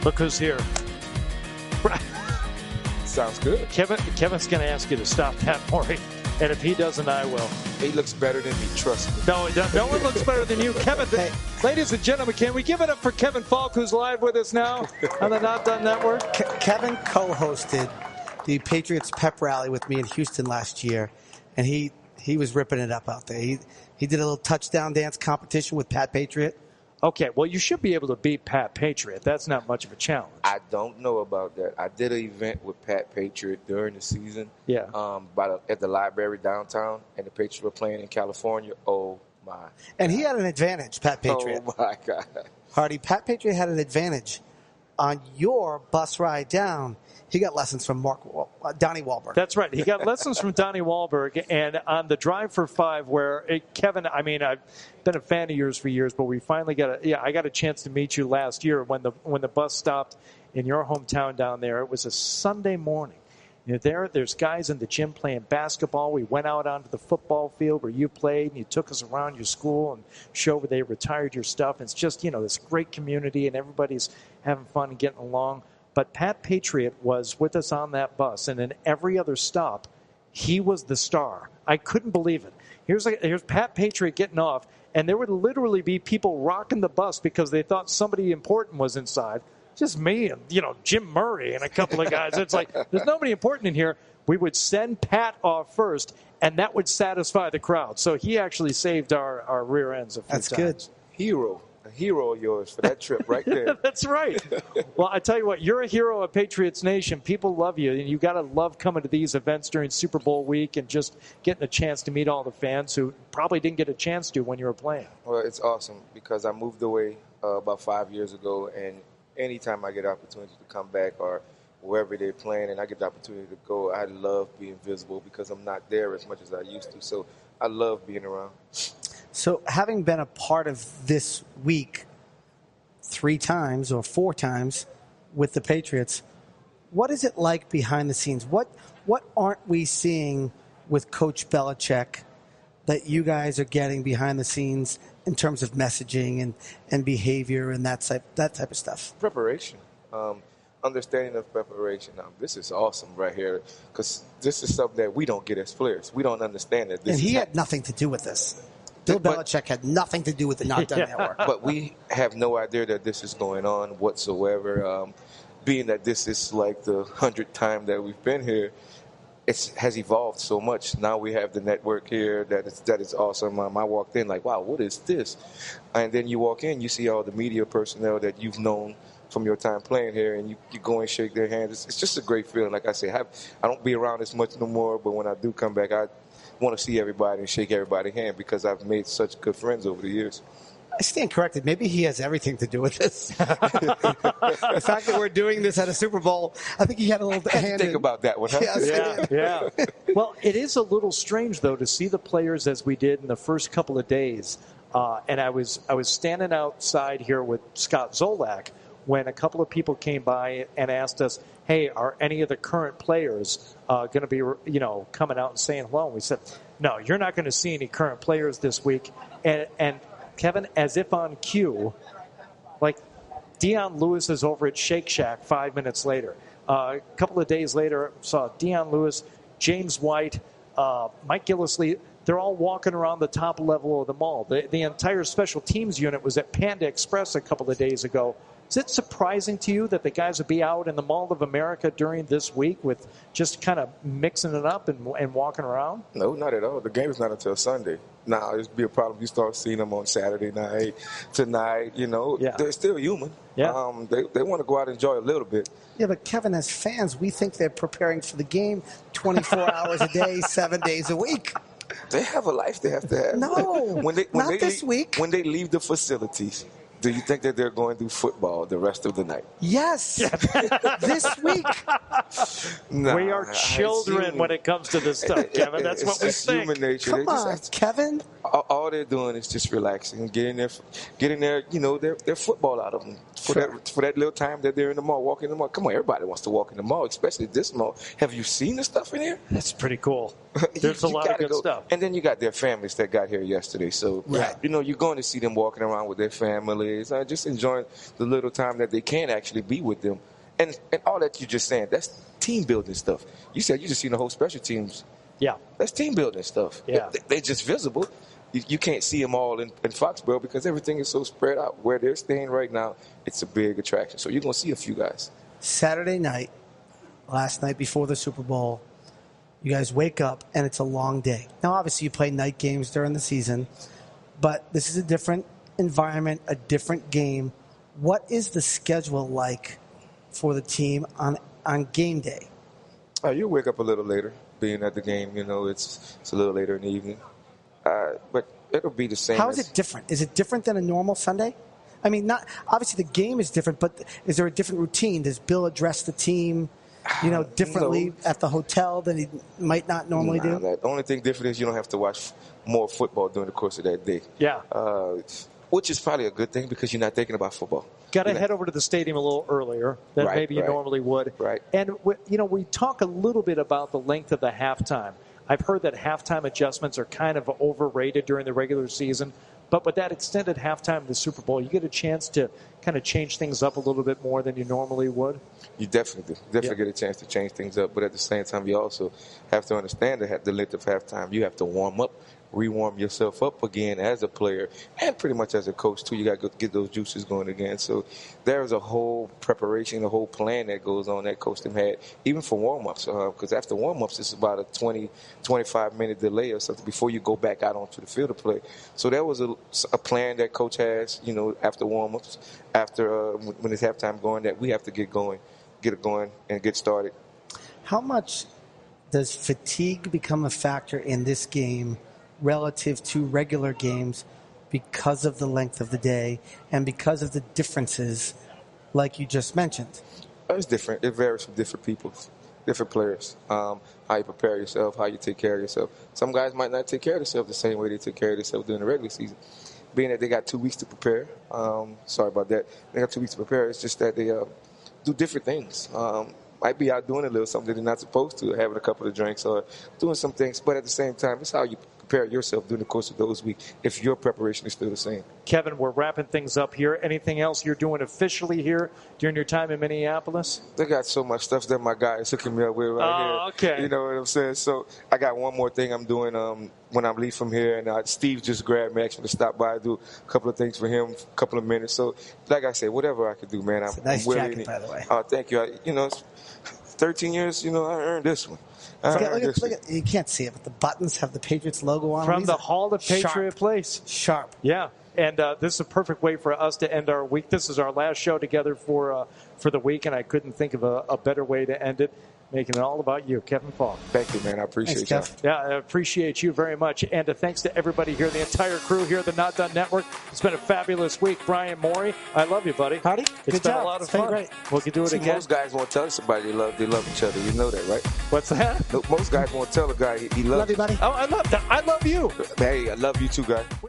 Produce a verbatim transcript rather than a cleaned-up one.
Look who's here. Sounds good. Kevin, Kevin's going to ask you to stop Pat Morey, and if he doesn't, I will. He looks better than me, trust me. No, he doesn't. No one looks better than you. Kevin, hey. Ladies and gentlemen, can we give it up for Kevin Falk, who's live with us now on the Not Done Network? Ke- Kevin co-hosted the Patriots pep rally with me in Houston last year, and he, he was ripping it up out there. He, he did a little touchdown dance competition with Pat Patriot. Okay, well, you should be able to beat Pat Patriot. That's not much of a challenge. I don't know about that. I did an event with Pat Patriot during the season. Yeah. Um, by the, at the library downtown, and the Patriots were playing in California. Oh, my. And he had an advantage, Pat Patriot. Oh, my God. Hardy, Pat Patriot had an advantage on your bus ride down. He got lessons from Mark uh, Donnie Wahlberg. That's right. He got lessons from Donnie Wahlberg. And on the drive for five, where it, Kevin, I mean, I've been a fan of yours for years, but we finally got a, yeah, I got a chance to meet you last year when the when the bus stopped in your hometown down there. It was a Sunday morning. You know, there, there's guys in the gym playing basketball. We went out onto the football field where you played, and you took us around your school and showed where they retired your stuff. And it's just, you know, this great community, and everybody's having fun and getting along. But Pat Patriot was with us on that bus, and in every other stop, he was the star. I couldn't believe it. Here's, a, here's Pat Patriot getting off, and there would literally be people rocking the bus because they thought somebody important was inside. Just me and, you know, Jim Murray and a couple of guys. It's like, there's nobody important in here. We would send Pat off first, and that would satisfy the crowd. So he actually saved our, our rear ends a few That's times. good. Hero. A hero of yours for that trip right there. That's right. Well, I tell you what, you're a hero of Patriots Nation. People love you, and you got to love coming to these events during Super Bowl week and just getting a chance to meet all the fans who probably didn't get a chance to when you were playing. Well, it's awesome because I moved away uh, about five years ago, and anytime I get an opportunity to come back or wherever they're playing and I get the opportunity to go, I love being visible because I'm not there as much as I used to. So I love being around. So having been a part of this week three times or four times with the Patriots, what is it like behind the scenes? What what aren't we seeing with Coach Belichick that you guys are getting behind the scenes in terms of messaging and, and behavior and that type, that type of stuff? Preparation. Um, understanding of preparation. Now, this is awesome right here because this is something that we don't get as players. We don't understand that. This and he is had ha- nothing to do with this. Bill But- Belichick had nothing to do with the Not Done Yeah. Network. But we have no idea that this is going on whatsoever. Um, being that this is like the hundredth time that we've been here, it has evolved so much. Now we have the network here that is, that is awesome. Um, I walked in like, wow, what is this? And then you walk in, you see all the media personnel that you've known from your time playing here, and you, you go and shake their hands. It's, it's just a great feeling. Like I say, I, have, I don't be around as much no more, but when I do come back, I want to see everybody and shake everybody's hand because I've made such good friends over the years. I stand corrected. Maybe he has everything to do with this. The fact that we're doing this at a Super Bowl, I think he had a little I had to hand think in. about that one, huh? Yes. Yeah, yeah. Well, it is a little strange, though, to see the players as we did in the first couple of days. Uh, and I was I was standing outside here with Scott Zolak when a couple of people came by and asked us, hey, are any of the current players uh, going to be, you know, coming out and saying hello? And we said, no, you're not going to see any current players this week. And, and Kevin, as if on cue, like Dion Lewis is over at Shake Shack five minutes later. Uh, a couple of days later, saw Dion Lewis, James White, uh, Mike Gillislee. They're all walking around the top level of the mall. The, the entire special teams unit was at Panda Express a couple of days ago. Is it surprising to you that the guys would be out in the Mall of America during this week with just kind of mixing it up and, and walking around? No, not at all. The game is not until Sunday. Now, it'd be a problem if you start seeing them on Saturday night, tonight, you know. Yeah. They're still human. Yeah. Um, they they want to go out and enjoy a little bit. Yeah, but Kevin, as fans, we think they're preparing for the game twenty-four hours a day, seven days a week. They have a life they have to have. No, when they, when not they this leave, week. When they leave the facilities, do you think that they're going to do football the rest of the night? Yes, this week. Nah, we are children human- when it comes to this stuff, Kevin. That's what we it's think. human nature. Come They just on, have to- Kevin. all, all they're doing is just relaxing and getting their, getting their, you know, their, their football out of them. for Sure. that for that little time that they're in the mall, walking in the mall. Come on, everybody wants to walk in the mall, especially this mall. Have you seen the stuff in here? That's pretty cool. There's You- a you lot of gotta good go. stuff. And then you got their families that got here yesterday. So, Right. you know, you're going to see them walking around with their families, uh, just enjoying the little time that they can actually be with them. And and all that you're just saying, that's team building stuff. You said you just seen the whole special teams. Yeah. That's team building stuff. Yeah. They, they're just visible. You, you can't see them all in, in Foxborough because everything is so spread out. Where they're staying right now, it's a big attraction. So you're going to see a few guys. Saturday night, last night before the Super Bowl, you guys wake up and it's a long day. Now, obviously, you play night games during the season, but this is a different environment, a different game. What is the schedule like for the team on on game day? Uh, you'll wake up a little later, being at the game. You know, it's it's a little later in the evening. Uh, but it'll be the same. How is as- it different? Is it different than a normal Sunday? I mean, not obviously the game is different, but is there a different routine? Does Bill address the team, you know, differently No. at the hotel than he might not normally Nah, do? The only thing different is you don't have to watch more football during the course of that day. Yeah. Uh, which is probably a good thing because you're not thinking about football. Got to You're not- head over to the stadium a little earlier than Right, maybe you right. normally would. Right. And, we- you know, we talk a little bit about the length of the halftime. I've heard that halftime adjustments are kind of overrated during the regular season. But with that extended halftime of the Super Bowl, you get a chance to kind of change things up a little bit more than you normally would. You definitely do. Definitely Yeah. get a chance to change things up. But at the same time, you also have to understand that the length of halftime, you have to warm up, re-warm yourself up again as a player and pretty much as a coach, too. You got to get those juices going again. So there's a whole preparation, a whole plan that goes on that coach them had, even for warm-ups. Because uh, after warm-ups, it's about a twenty, twenty-five minute delay or something before you go back out onto the field to play. So there was a, a plan that coach has, you know, after warm-ups, after uh, when it's halftime going, that we have to get going, get it going and get started. How much does fatigue become a factor in this game relative to regular games because of the length of the day and because of the differences like you just mentioned? It's different. It varies from different people, different players. Um, how you prepare yourself, how you take care of yourself. Some guys might not take care of themselves the same way they take care of themselves during the regular season. Being that they got two weeks to prepare, um, sorry about that. They got two weeks to prepare. It's just that they uh, do different things. Um, might be out doing a little something they're not supposed to, having a couple of drinks or doing some things. But at the same time, it's how you prepare yourself during the course of those weeks if your preparation is still the same. Kevin, we're wrapping things up here. Anything else you're doing officially here during your time in Minneapolis? They got so much stuff that my guy is hooking me up with right Oh, here. okay. You know what I'm saying? So I got one more thing I'm doing um, when I'm leaving from here, and uh, Steve just grabbed me actually to stop by, do a couple of things for him, a couple of minutes. So like I said, whatever I can do, man, I'm, It's a nice I'm willing. jacket, by the way. Oh, thank you. I, you know, it's thirteen years, you know, I earned this one. I Look at, earned look at, this look one. at, you can't see it, but the buttons have the Patriots logo on them. From These the are Hall of Patriot sharp. Place. Sharp. Yeah, and uh, this is a perfect way for us to end our week. This is our last show together for uh, for the week, and I couldn't think of a, a better way to end it, making it all about you, Kevin Falk. Thank you, man. I appreciate Thanks, you. Kev. Yeah, I appreciate you very much. And uh, thanks to everybody here, the entire crew here at the Not Done Network. It's been a fabulous week. Brian Morey, I love you, buddy. Howdy. It's Good been job. a lot of It's been fun. great. We can do it See, again. most guys won't tell somebody they love they love each other. You know that, right? What's that? Most guys won't tell a guy he, he loves Love you, buddy. Oh, I love that. I love you. Hey, I love you too, guy.